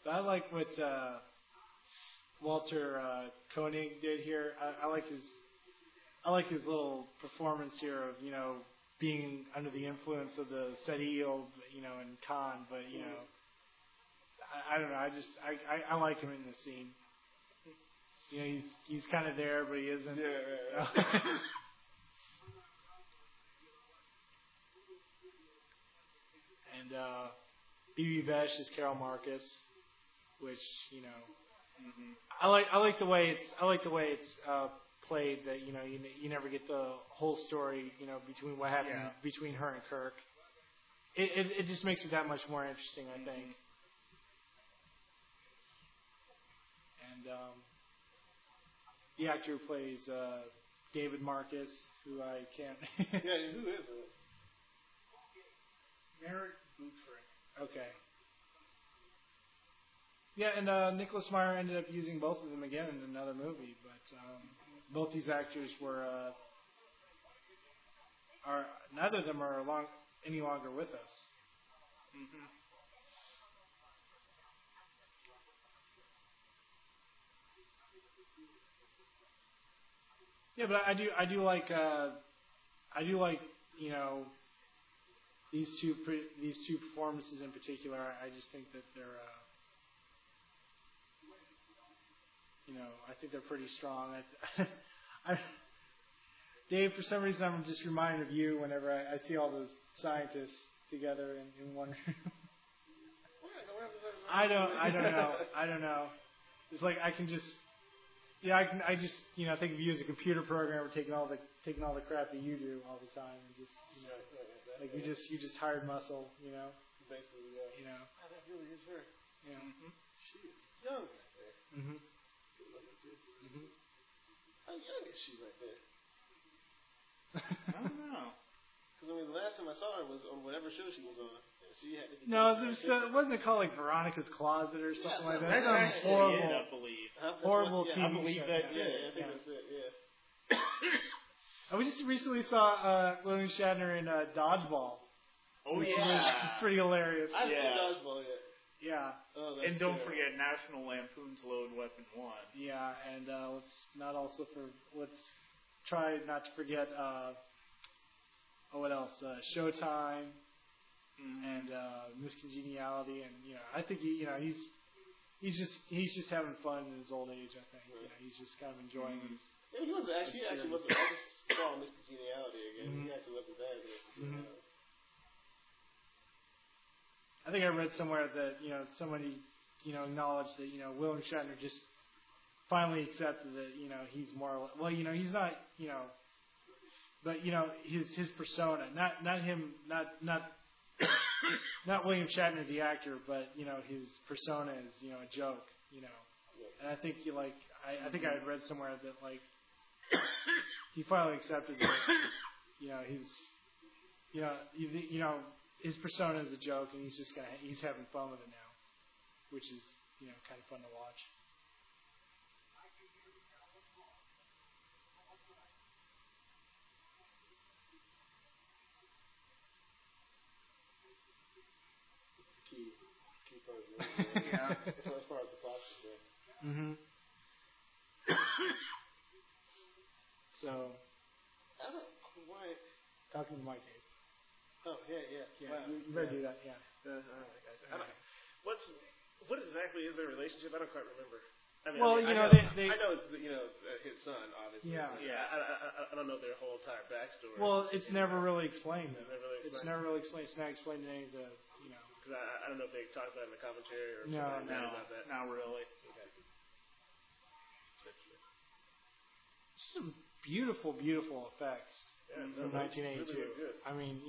I like what Walter Koenig did here. I like his little performance here of being under the influence of the Sadiq, and Khan, but I don't know. I like him in this scene. He's kind of there, but he isn't. Yeah. And B.B. Besh is Carol Marcus, which I like the way it's played. That you never get the whole story between what happened between her and Kirk. It just makes it that much more interesting, I think. And the actor who plays David Marcus, who I can't. Yeah, who is it? Merritt Bootford. Okay. Yeah, and Nicholas Meyer ended up using both of them again in another movie, but both these actors are neither of them are any longer with us. Mm-hmm. Yeah, but I do like these two performances in particular. I just think that they're I think they're pretty strong. Dave, for some reason, I'm just reminded of you whenever I see all those scientists together in one room. I don't know. It's like I can just. Yeah, I just think of you as a computer programmer taking all the crap that you do all the time, and just like you just hired muscle, Basically, yeah. Oh, that really is her. Yeah. Mm-hmm. She is young right there. Mhm. Good looking too. Mhm. How young is she right there? I don't know. Because the last time I saw her was on whatever show she was on. She had to wasn't it called like Veronica's Closet or something like that? That's That's horrible. horrible. I believe. Horrible TV I believe show. that too. Yeah, I think that's it. Yeah. We just recently saw William Shatner in Dodgeball. Oh which yeah. is pretty hilarious. I haven't seen Dodgeball yet. Yeah. Oh, that's And don't good. forget National Lampoon's Load Weapon 1. Yeah, and let's try not to forget what else? Showtime and Miss Congeniality, and I think he's just having fun in his old age. I think he's just kind of enjoying his. Yeah, he wasn't actually. He actually wasn't. I just saw Miss Congeniality again. Mm-hmm. He actually wasn't bad in Miss Congeniality. I think I read somewhere that somebody acknowledged that William Shatner just finally accepted that he's more he's not but his persona, not him, not William Shatner the actor, but his persona is a joke, and I think I think I had read somewhere that he finally accepted that his persona is a joke, and he's having fun with it now, which is kind of fun to watch. Key part of the movie. Yeah. As far as the plot is there. Mm-hmm. So, I don't why. talking to Mike. Oh yeah. Yeah, Wow. you better do that. Yeah. All right, guys. What exactly is their relationship? I don't quite remember. I mean, Well, I know, know, they I know it's his son, obviously. Yeah. I don't know their whole entire backstory. Well, it's never really explained. It's never really explained. It's not explained in any of the Because I don't know if they talked about it in the commentary or No, something no. about that. Not really. Okay. some beautiful, beautiful effects from 1982. Really good. I mean,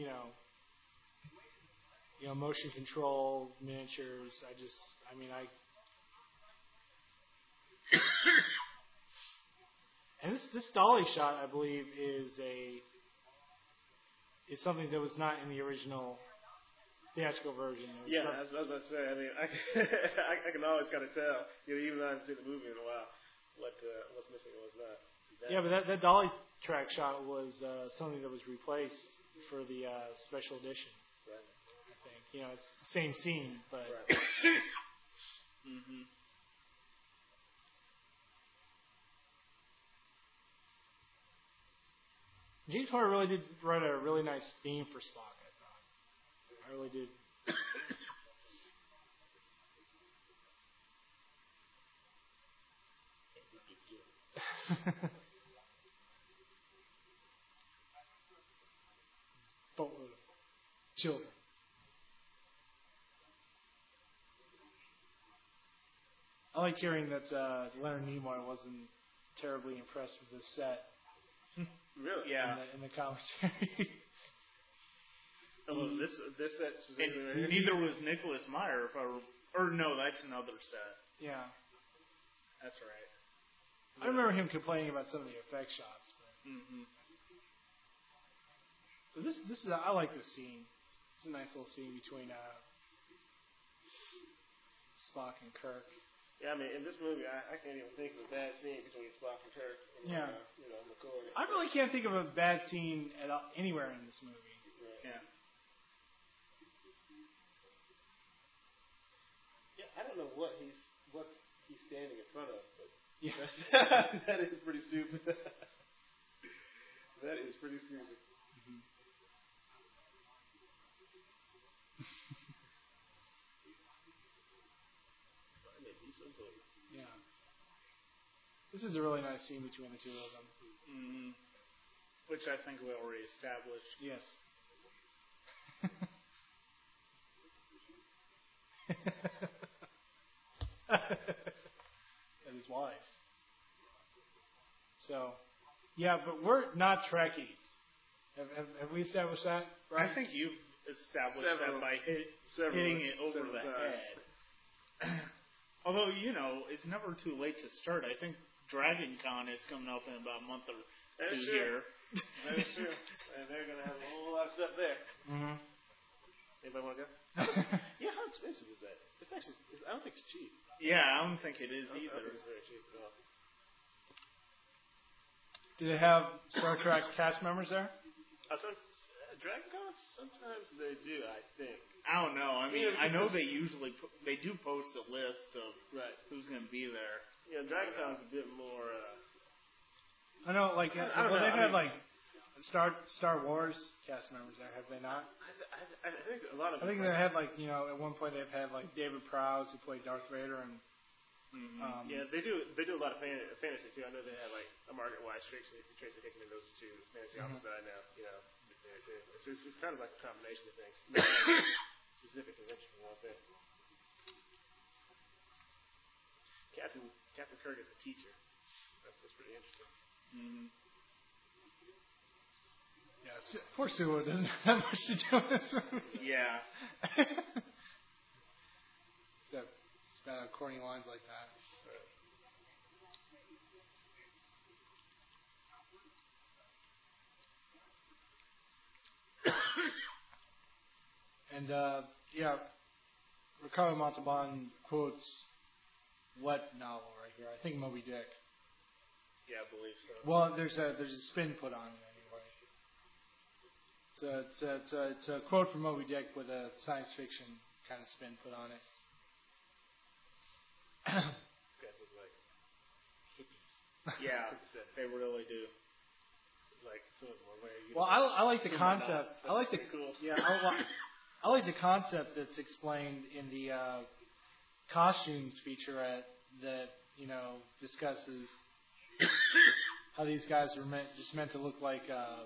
motion control, miniatures. And this dolly shot, I believe, is something that was not in the original theatrical version. Yeah, I was about to say. I mean, I can always kind of tell, even though I haven't seen the movie in a while, what's missing and what's not. Yeah, but that dolly track shot was something that was replaced for the special edition. Right. I think it's the same scene, but Right. Mm-hmm. James Horner really did write a really nice theme for Spock, I thought. I really did. Boatload of children. I liked hearing that Leonard Nimoy wasn't terribly impressed with this set Really? Yeah. in the commentary. Oh, this set specifically right here? Neither was Nicholas Meyer, or no, that's another set. Yeah. That's right. I remember him complaining about some of the effect shots. Mm-hmm. But this is I like this scene. It's a nice little scene between Spock and Kirk. Yeah, I mean, in this movie, I can't even think of a bad scene between Spock and Kirk. And, Yeah. McCoy. I really can't think of a bad scene at all, anywhere in this movie. Right. Yeah. Yeah, I don't know what's he's standing in front of, but Yeah. that is pretty stupid. That is pretty stupid. Yeah. This is a really nice scene between the two of them. Mm-hmm. Which I think we already established. Yes. And his wives. So, yeah, but we're not Trekkies. Have we established that? Right? I think you've established Several. that by hitting it over the head. Although, it's never too late to start. I think Dragon Con is coming up in about a month or That's two true. here. That is true. And they're going to have a whole lot of stuff there. Mm-hmm. Anybody want to go? Yeah, how expensive is that? It's actually, I don't think it's cheap. Yeah, I don't think it is I don't either. think it's very cheap at all. Do they have Star Trek cast members there? Dragon Con, sometimes they do, I think. I don't know. I mean, Yeah, I know they usually they do post a list of Right. who's going to be there. Yeah, Dragon Con's a bit more, I know, like, I don't know, they've I had, mean- like, Star Wars cast members there, have they not? I think a lot of I think they had, like, at one point they've had, like, David Prowse, who played Darth Vader, and Mm-hmm. yeah, they do a lot of fantasy too. I know they have like a Margaret Wise, Tracy Hickman, those are two fantasy authors that I know. There too. It's kind of like a combination of things. Not a specific convention for one thing. Captain Kirk is a teacher. That's pretty interesting. Mm-hmm. yeah, poor Sulu doesn't have much to do with this movie. Yeah. Except corny lines like that. And, Ricardo Montalban quotes what novel right here? I think Moby Dick. Yeah, I believe so. Well, there's a spin put on it anyway. It's a quote from Moby Dick with a science fiction kind of spin put on it. These guys look like hippies. Yeah, they really do. Like some of them are very. Well, I like the Some are not. concept. I like the That's cool. yeah. I like the concept that's explained in the costumes featurette that discusses how these guys were meant to look like a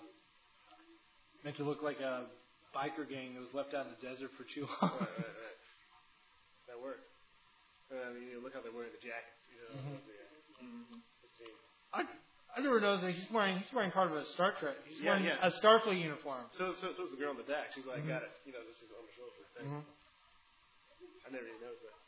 biker gang that was left out in the desert for too long. Right. That worked. I mean, look how they're wearing the jackets. I never noticed that he's wearing part of a Star Trek. He's wearing yeah. a Starfleet uniform. So is the girl on the deck. She's like got it, just on the shoulder thing. I never even noticed that.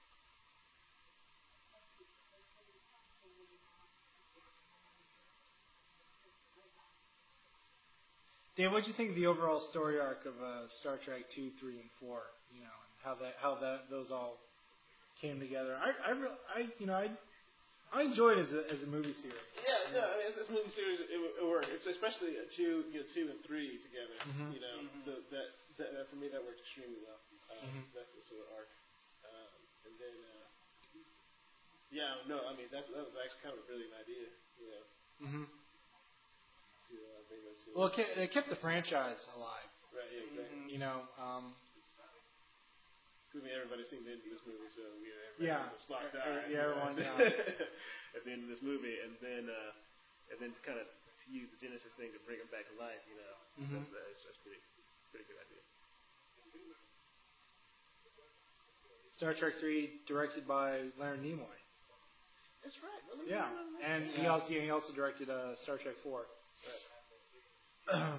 Dan, what did you think of the overall story arc of Star Trek 2, 3, and 4? And how those all came together. I enjoyed it as a movie series. Yeah, no, I mean, this movie series it worked. It's especially two and 3 together. Mhm. That for me that worked extremely well. That's the sort of arc. And then, yeah, no, I mean that was actually kind of a brilliant idea, you know. Mm-hmm. To bring those two. Well, it kept the franchise alive. Right. Yeah. Exactly. You know. I mean, everybody's seen the end of this movie, so you know, Yeah. Spock dies. Yeah, everyone. Yeah. At the end of this movie, and then kind of to use the Genesis thing to bring him back to life, you know. Mm-hmm. That's pretty good idea. Star Trek 3, directed by Leonard Nimoy. That's right. Yeah, and he also directed Star Trek 4. Right.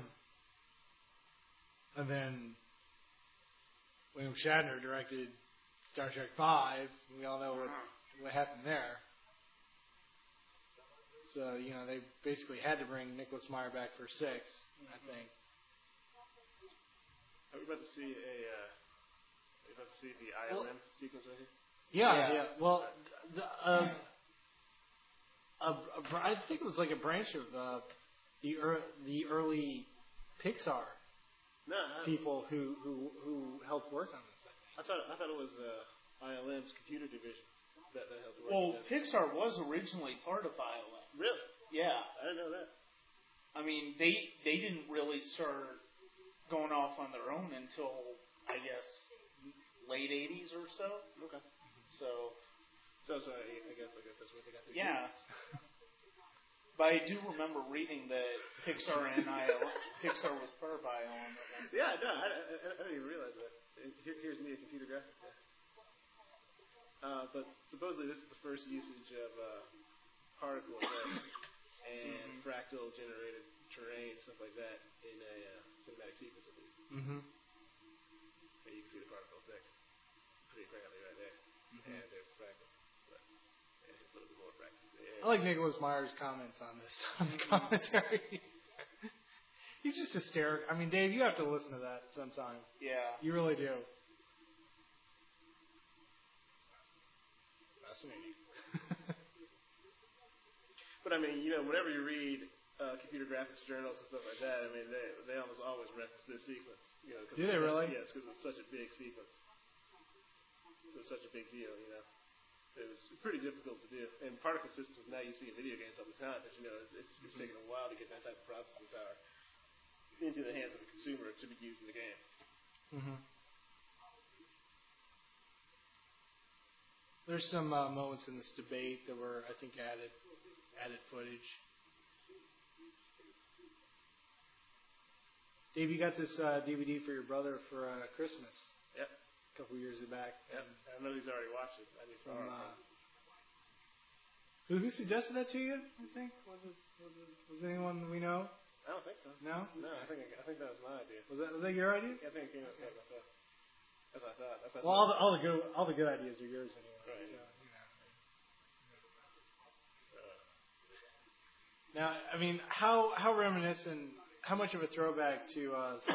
And then William Shatner directed Star Trek 5. We all know what happened there. So, you know, they basically had to bring Nicholas Meyer back for 6, I think. Are we about to see the ILM sequence right here? Yeah. Well, I think it was like a branch of the early Pixar people who helped work on this. I thought it was ILM's computer division that helped work. Well, Pixar was originally part of ILM. Really? Yeah. I didn't know that. I mean, they didn't really start going off on their own until, I guess, late 80s or so. Okay. So I guess that's where they got their yeah. But I do remember reading that Pixar and Pixar was part of ILM. Yeah, no, I didn't even realize that. Here's me, a computer graphic guy. But supposedly this is the first usage of particle effects and fractal generated terrain, stuff like that, in a cinematic sequence at least. Mm-hmm. And you can see the particle effects pretty clearly right there. And there's the fractal. But yeah, it's a little bit more fractal. Yeah. I like Nicholas Meyer's comments on this on the commentary. He's just hysterical. I mean, Dave, you have to listen to that sometime. Yeah. You really do. Fascinating. But I mean, you know, whenever you read computer graphics journals and stuff like that, I mean, they almost always reference this sequence. You know, do they really? Yes, because it's such a big sequence. It was such a big deal, you know. It was pretty difficult to do. And particle systems now you see in video games all the time, but you know, it's taken a while to get that type of processing power into the hands of a consumer to be used in the game. Mm-hmm. There's some moments in this debate that were, I think, added footage. Dave, you got this DVD for your brother for Christmas. Yep. A couple years back. Yep. I know he's already watched it. I need to borrow it. Who suggested that to you? I think was it anyone we know? I don't think so. No. No, I think that was my idea. Was that your idea? Yeah, I think it came up myself. That's what I thought. Well, all the good ideas are yours anyway. Right. So, you know. Now, I mean, how reminiscent, how much of a throwback to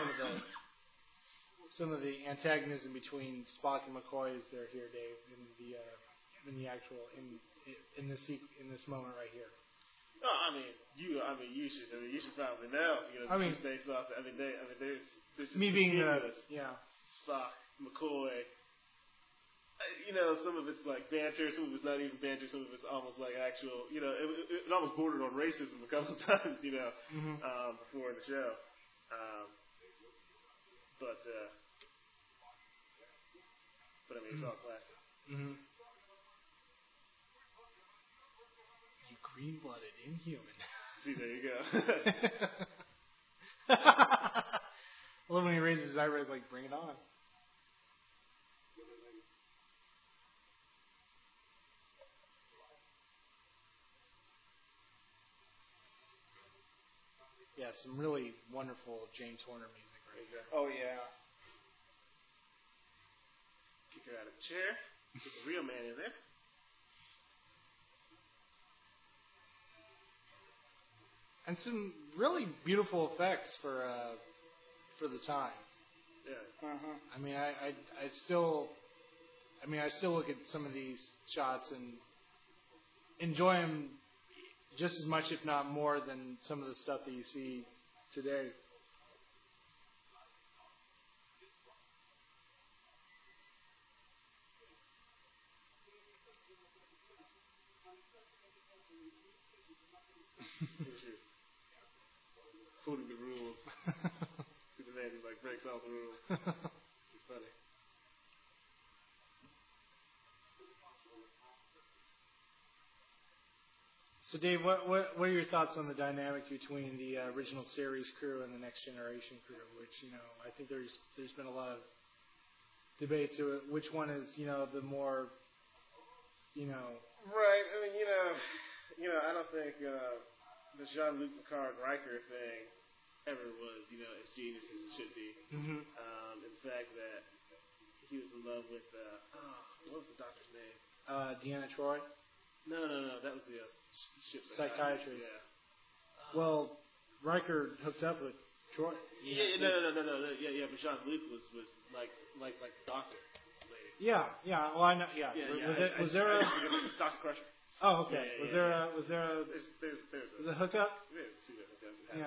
some of the antagonism between Spock and McCoy is there here, Dave, in this moment right here? No, you should probably know. You know, this is based off. There's just me being Spock, McCoy. You know, some of it's like banter, some of it's not even banter, some of it's almost like actual. You know, it almost bordered on racism a couple of times. You know, before the show. But I mean, it's all classic. Mm-hmm. You green-blooded inhuman. See, there you go. I love when he raises his eyebrows like, bring it on. Yeah, some really wonderful James Horner music right here. Oh, yeah. Kick her out of the chair. Get the real man in there. And some really beautiful effects for the time. Yeah. Uh-huh. I mean, I still look at some of these shots and enjoy them just as much, if not more, than some of the stuff that you see today. Which is quoting the rules. To the man who like breaks all the rules. This is funny. So, Dave, what are your thoughts on the dynamic between the original series crew and the Next Generation crew? Which, I think there's been a lot of debate to it. Which one is, the more, Right. I mean, I don't think the Jean-Luc Picard Riker thing ever was, as genius as it should be. Mm-hmm. In fact, that he was in love with what was the doctor's name? Deanna Troi? No. That was the ship psychiatrist. Yeah. Well, Riker hooks up with Troi. Yeah. No. Yeah. But Jean-Luc was like the doctor lady. Yeah. Well, I know. Yeah. Was there a Dr. Crusher? Oh, okay. Yeah, Was there a there's a hookup? See that hookup. Yeah.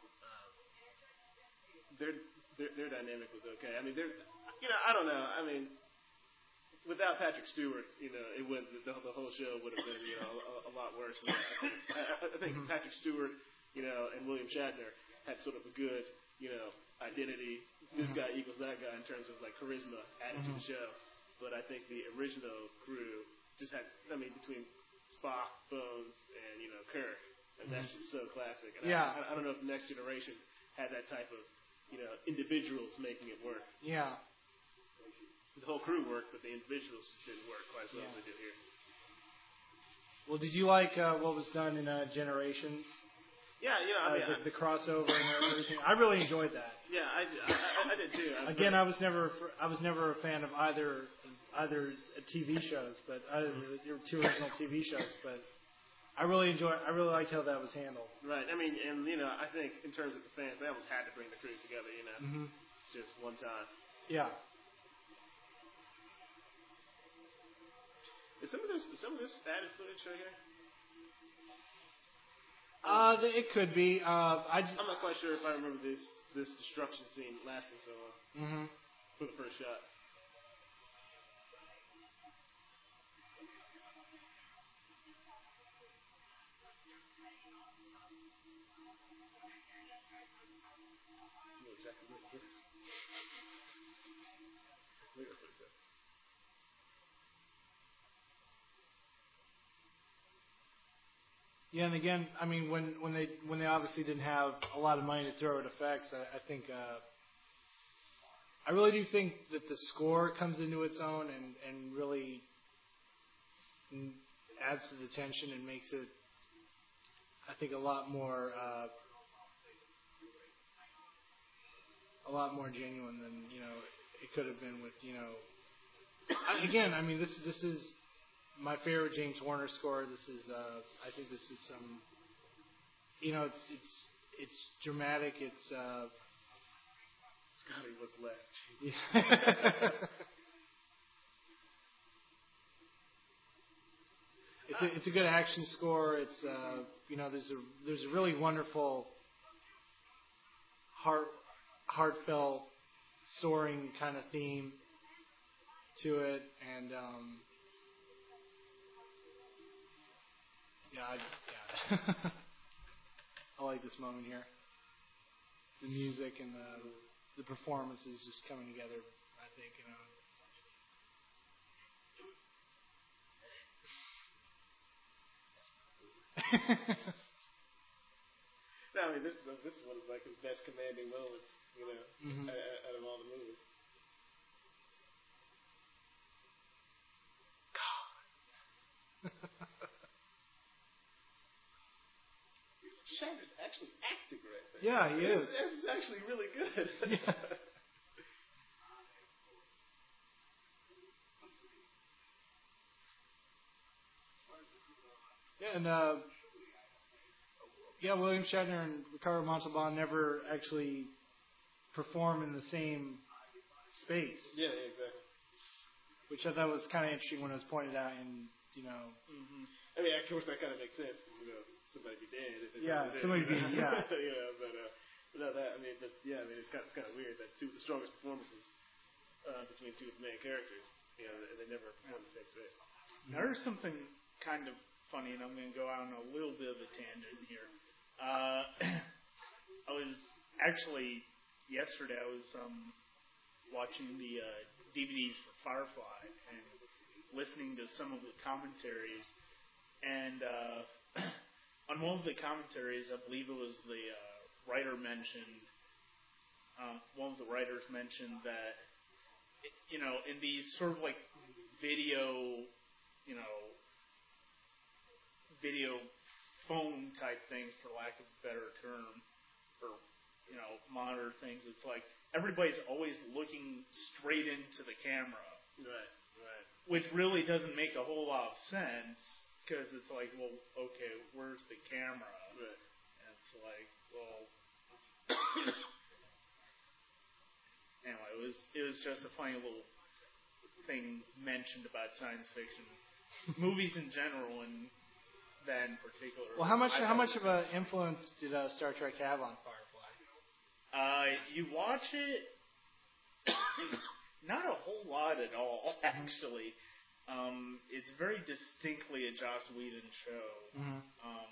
Their dynamic was okay. I mean, I don't know. I mean, without Patrick Stewart, it would the whole show would have been a lot worse. I think Patrick Stewart, and William Shatner had sort of a good, identity. This guy equals that guy in terms of like charisma added to the show. But I think the original crew just had, between Spock, Bones, and Kirk, and that's just so classic. And Yeah. I don't know if the Next Generation had that type of, individuals making it work. Yeah. The whole crew worked, but the individuals just didn't work quite as well as they did here. Well, did you like what was done in Generations? Yeah, the crossover and everything. I really enjoyed that. Yeah, I did too. Again, I was never a fan of either TV shows, but there were two original TV shows. But I really liked how that was handled. Right. I mean, and I think in terms of the fans, they almost had to bring the crews together. Just one time. Yeah. Is some of this added footage right here? It could be. I'm not quite sure if I remember this destruction scene lasting so long for the first shot. I know exactly what it is. Look at that. Yeah, and again, I mean, when they obviously didn't have a lot of money to throw at effects, I think I really do think that the score comes into its own and really adds to the tension and makes it, I think, a lot more genuine than it could have been with again, I mean, this is my favorite James Horner score. This is, I think this is some, it's dramatic. It's gotta be what's left. Yeah. It's a good action score. It's there's a really wonderful, heartfelt, soaring kind of theme to it, and I like this moment here. The music and the performances just coming together, I think, No, I mean, this is one of like his best commanding moments, out of all the movies. Shatner's actually acting right there. Yeah, he is. This is actually really good. Yeah. Yeah, and William Shatner and Ricardo Montalban never actually perform in the same space. Yeah, exactly. Which I thought was kind of interesting when it was pointed out, and I mean, of course, that kind of makes sense because somebody be dead. Somebody be but no, that I mean, it's kind of weird that two of the strongest performances between two of the main characters, and they never perform in the same space. There's something kind of funny, and I'm going to go out on a little bit of a tangent here. I was actually yesterday. I was watching the DVDs for Firefly and listening to some of the commentaries, and on one of the commentaries, I believe it was the writer mentioned. One of the writers mentioned that, in these sort of like video phone type things, for lack of a better term, or monitor things. It's like everybody's always looking straight into the camera, Right. which really doesn't make a whole lot of sense because it's like, well, okay, where's the camera? Right. And it's like, well. Anyway, it was just a funny little thing mentioned about science fiction movies in general, and that in particular. Well, how much of an influence did Star Trek have on Firefly? You watch it, not a whole lot at all, actually. It's very distinctly a Joss Whedon show. Mm-hmm.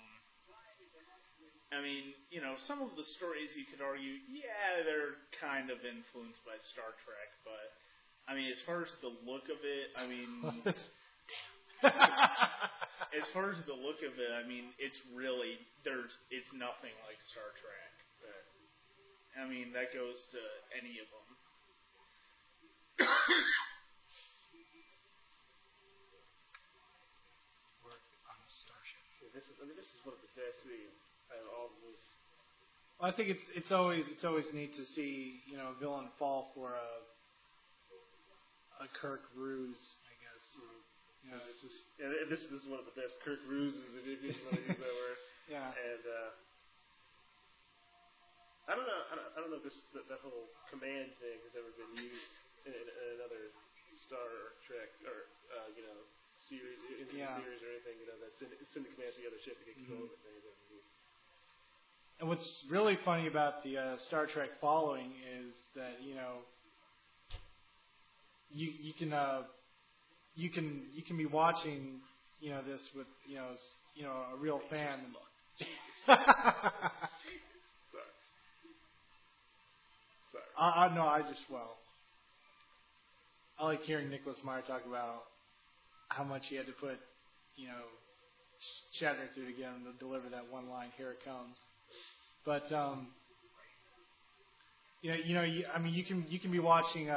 I mean, some of the stories you could argue, yeah, they're kind of influenced by Star Trek, but, I mean, as far as the look of it, I mean, as far as the look of it, I mean, it's nothing like Star Trek. I mean, that goes to any of them. Work on a starship. Yeah, this is one of the best scenes out of all the movies. Well, I think it's always neat to see a villain fall for a Kirk ruse, I guess. Mm-hmm. This is one of the best Kirk ruses, if you want to use that word. Yeah. And I don't know if that whole command thing has ever been used in another Star Trek or series, series or anything. That send the command to the other ship to get control of it. And what's really funny about the Star Trek following is that you can be watching this with a real fan. Sorry. No, I like hearing Nicholas Meyer talk about how much he had to put Shatner through to get him to deliver that one line, "Here it comes." But you can be watching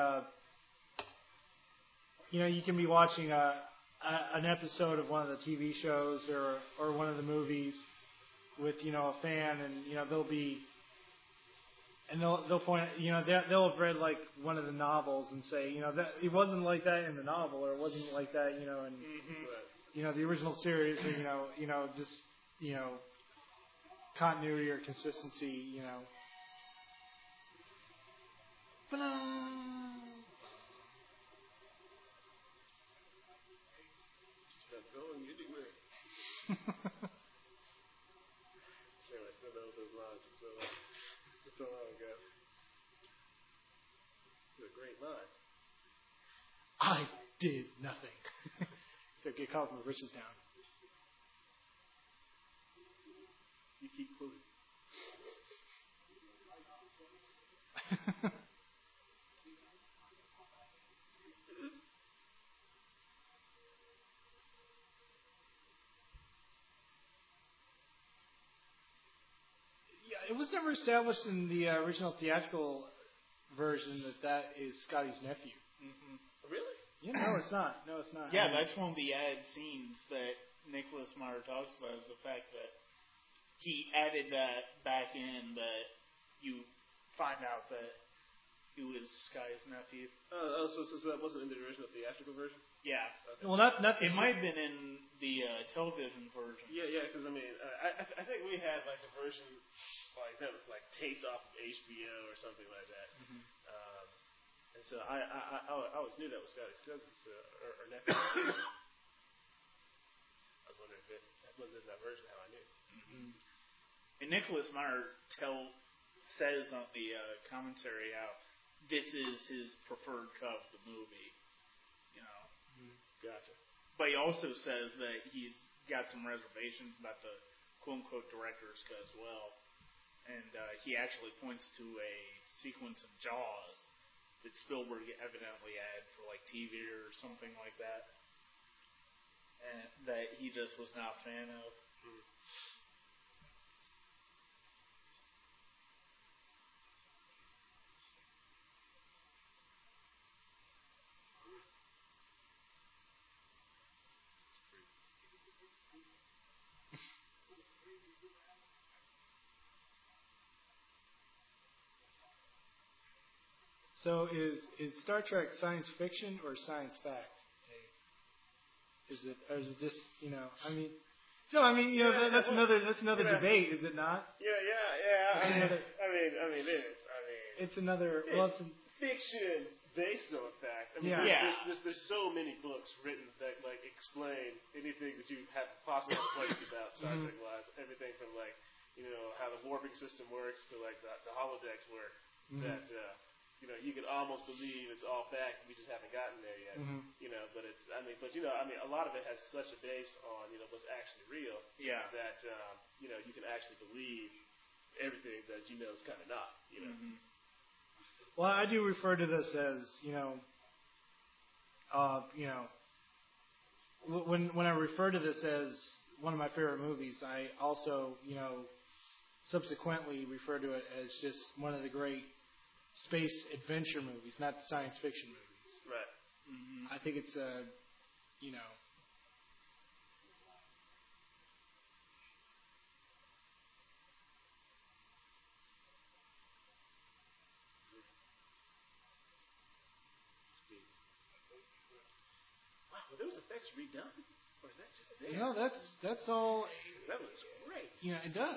an episode of one of the TV shows or one of the movies with a fan, and they'll point they'll have read like one of the novels and say that it wasn't like that in the novel, or it wasn't like that in the original series, or just continuity or consistency, Not going anywhere. Sure, I still know those lines from so long ago. They're great lines. I did nothing. So get caught with my britches down. You keep quoting. Yeah, it was never established in the original theatrical version that is Scotty's nephew. Mm-hmm. Really? Yeah, no, it's not. Yeah, that's one of the added scenes that Nicholas Meyer talks about, is the fact that he added that back in, that you find out that he was Scotty's nephew. So that wasn't in the original theatrical version? Yeah. Okay. Well, not it might have been in the television version. Yeah, because I think we had like a version like that was like taped off of HBO or something like that. Mm-hmm. And so I always knew that was Scotty's cousin or nephew. I was wondering if it wasn't in that version how I knew. Mm-hmm. And Nicholas Meyer says on the commentary how this is his preferred cut of the movie. Gotcha. But he also says that got some reservations about the quote-unquote director's cut as well. And he actually points to a sequence in Jaws that Spielberg evidently had for like TV or something like that, and that he just was not a fan of. So is Star Trek science fiction or science fact? Is it just, you know, I mean, no, I mean, you know, that's another debate, is it not? Yeah. I mean, it is. I mean, it's another. It's fiction based on fact. I mean, there's so many books written that like explain anything that you have possibly placed about Star Trek wise. Everything from like, you know, how the warping system works to like the holodecks work. That you know, you could almost believe it's all fact. We just haven't gotten there yet. You know, but it's. I mean, a lot of it has such a base on, you know, what's actually real. Yeah. That you know, you can actually believe everything that you know is kind of not. You know. Well, I do refer to this as, you know, when I refer to this as one of my favorite movies, I also, you know, subsequently refer to it as just one of the great space adventure movies, not the science fiction movies. Right. I think it's you know. Wow, were those effects redone, or is that just there? No, that's all. That looks great. You know, it does.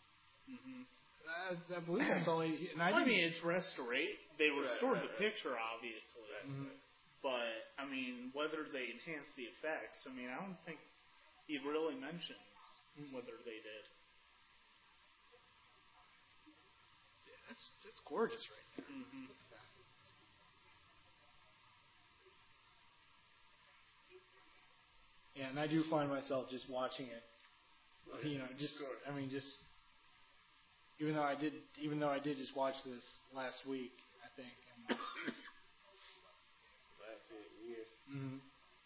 I believe that's all. I mean, it's restored. They restored the picture, obviously. But, I mean, whether they enhanced the effects, I mean, I don't think he really mentions whether they did. Yeah, that's gorgeous right there. Look at that. Yeah, and I do find myself just watching it. You know, just even though I did just watch this last week, I think. I haven't seen it in years.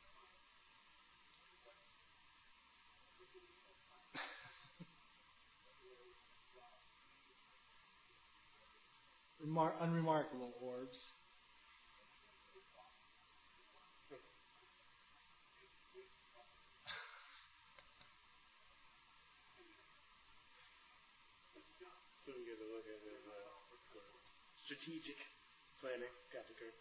Unremarkable orbs. So we get to look at his strategic planning, Captain Kirk.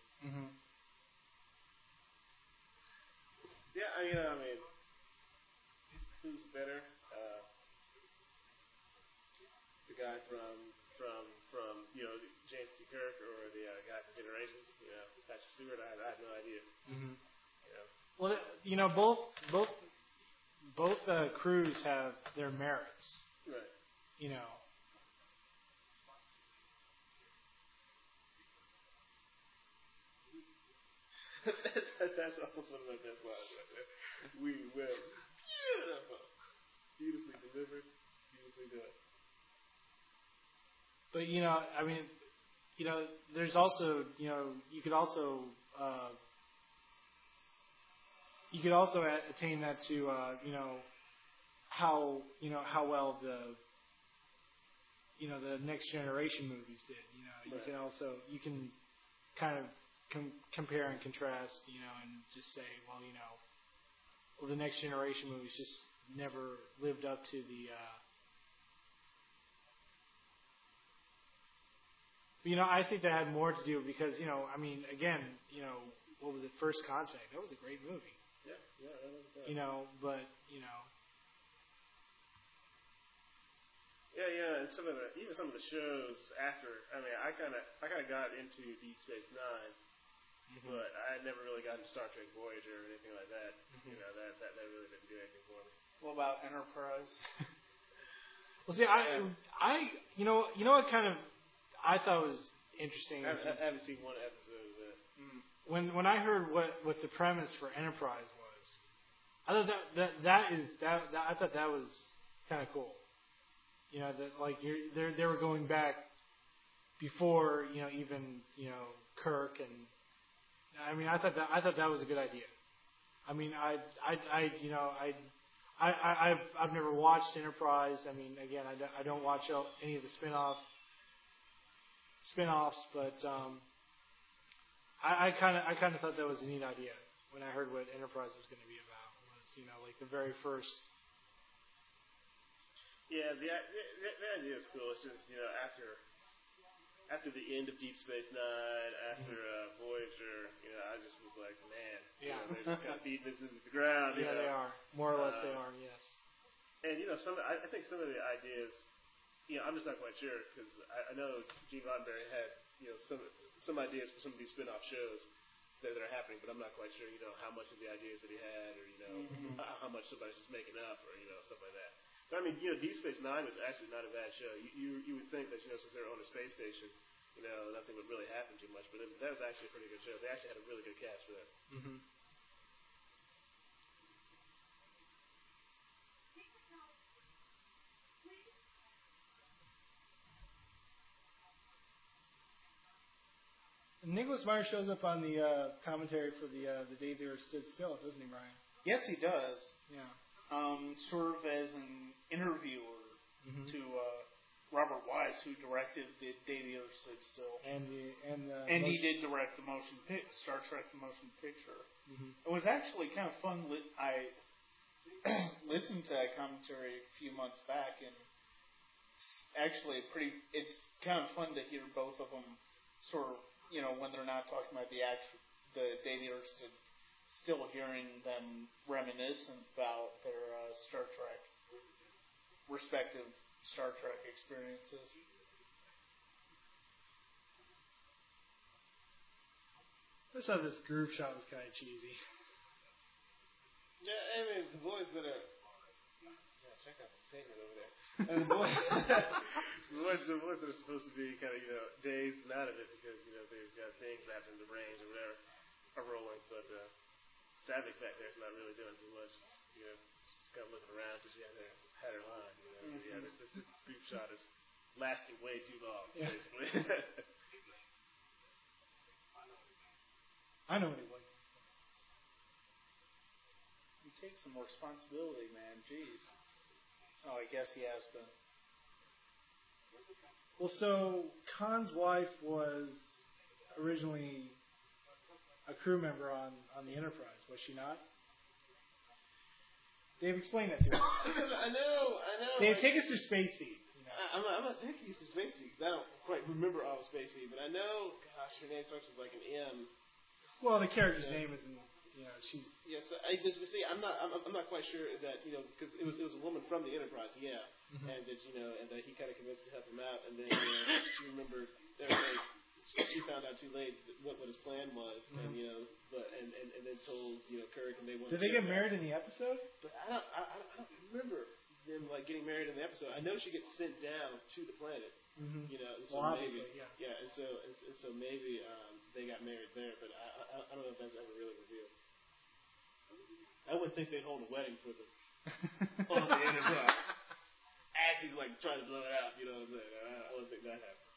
Yeah, I mean, who's better? The guy from you know, James T. Kirk, or the guy from Generations? You know, Patrick Stewart. I have no idea. You know. Well, you know, both crews have their merits. Right. You know. That's almost one of my best lines right there. We will. Beautiful. Beautifully delivered. Beautifully done. But, you know, I mean, you know, there's also, you know, you could also attain that to, you know, how well the Next Generation movies did. You know, you can kind of compare and contrast, you know, and just say, well, you know, the Next Generation movies just never lived up to the. You know, I think that had more to do because, you know, I mean, again, you know, what was it, First Contact? That was a great movie. Yeah, that was that. You know, but, you know. Yeah, and even some of the shows after. I mean, I kind of got into Deep Space Nine, but I never really got into Star Trek Voyager or anything like that. You know, that really didn't do anything for me. What about Enterprise? Well, see, you know what kind of I thought was interesting. I haven't seen one episode of that. When I heard what the premise for Enterprise was, I thought that I thought that was kind of cool. You know, that like they were going back before, you know, even, you know, Kirk, and I mean, I thought that was a good idea. I mean, I've never watched Enterprise. I mean, again, I don't watch any of the spin-offs, but I kind of thought that was a neat idea when I heard what Enterprise was going to be about. Was, you know, like the very first. Yeah, the idea is cool. It's just, you know, after the end of Deep Space Nine, after Voyager, you know, I just was like, man, Yeah, you know, they're just kind of beating this into the ground. Yeah, they are. More or less, they are. Yes. And you know, I think some of the ideas, you know, I'm just not quite sure because I know Gene Roddenberry had, you know, some ideas for some of these spin-off shows that are happening, but I'm not quite sure, you know, how much of the ideas that he had, or you know, how much somebody's just making up, or you know, stuff like that. But I mean, you know, Deep Space Nine was actually not a bad show. You would think that, you know, since they were on a space station, you know, nothing would really happen too much, but that was actually a pretty good show. They actually had a really good cast for that. Mm-hmm. Nicholas Meyer shows up on the commentary for the Day the Earth Stood Still, doesn't he, Brian? Yes, he does. Yeah. Sort of as an interviewer to Robert Wise, who directed the Day the Earth Stood Still, and he did direct the Star Trek the motion picture. Mm-hmm. It was actually kind of fun. I listened to that commentary a few months back, and it's kind of fun to hear both of them sort of, you know, when they're not talking about the Day the Earth Stood Still, hearing them reminiscent about their respective Star Trek experiences. I thought this groove shot was kind of cheesy. Yeah, I mean, the boys that are... Yeah, check out the segment over there. The boys that are supposed to be kind of, you know, dazed and out of it because, you know, they've got things wrapped in their brains or whatever are rolling, but Savick back there's not really doing too much, you know, just kind of looking around because she had her line, you know. So, yeah, this group shot is lasting way too long, basically. I know what he was. You take some responsibility, man. Jeez. Oh, I guess he has been. Well, so Khan's wife was originally a crew member on the Enterprise, was she not? Dave, explain that to us. I know. Dave, take us through Space Seed. You know. I'm not taking you to Space Seed because I don't quite remember all of Space Seed, but I know, gosh, her name starts with like an M. Well, the character's name isn't, you know, she's... Yes, I'm not quite sure that, you know, because it was a woman from the Enterprise, yeah, and that, you know, and that he kind of convinced her to help him out, and then, you know, she remembered she found out too late what his plan was, and you know, and then told, you know, Kirk, and they wanted. Did they get married in the episode? But I don't remember them like getting married in the episode. I know she gets sent down to the planet. You know, so well, maybe, yeah, and so maybe they got married there, but I don't know if that's ever really revealed. I wouldn't think they'd hold a wedding for them on the Enterprise as he's like trying to blow it out. You know what I'm saying? I wouldn't think that happened.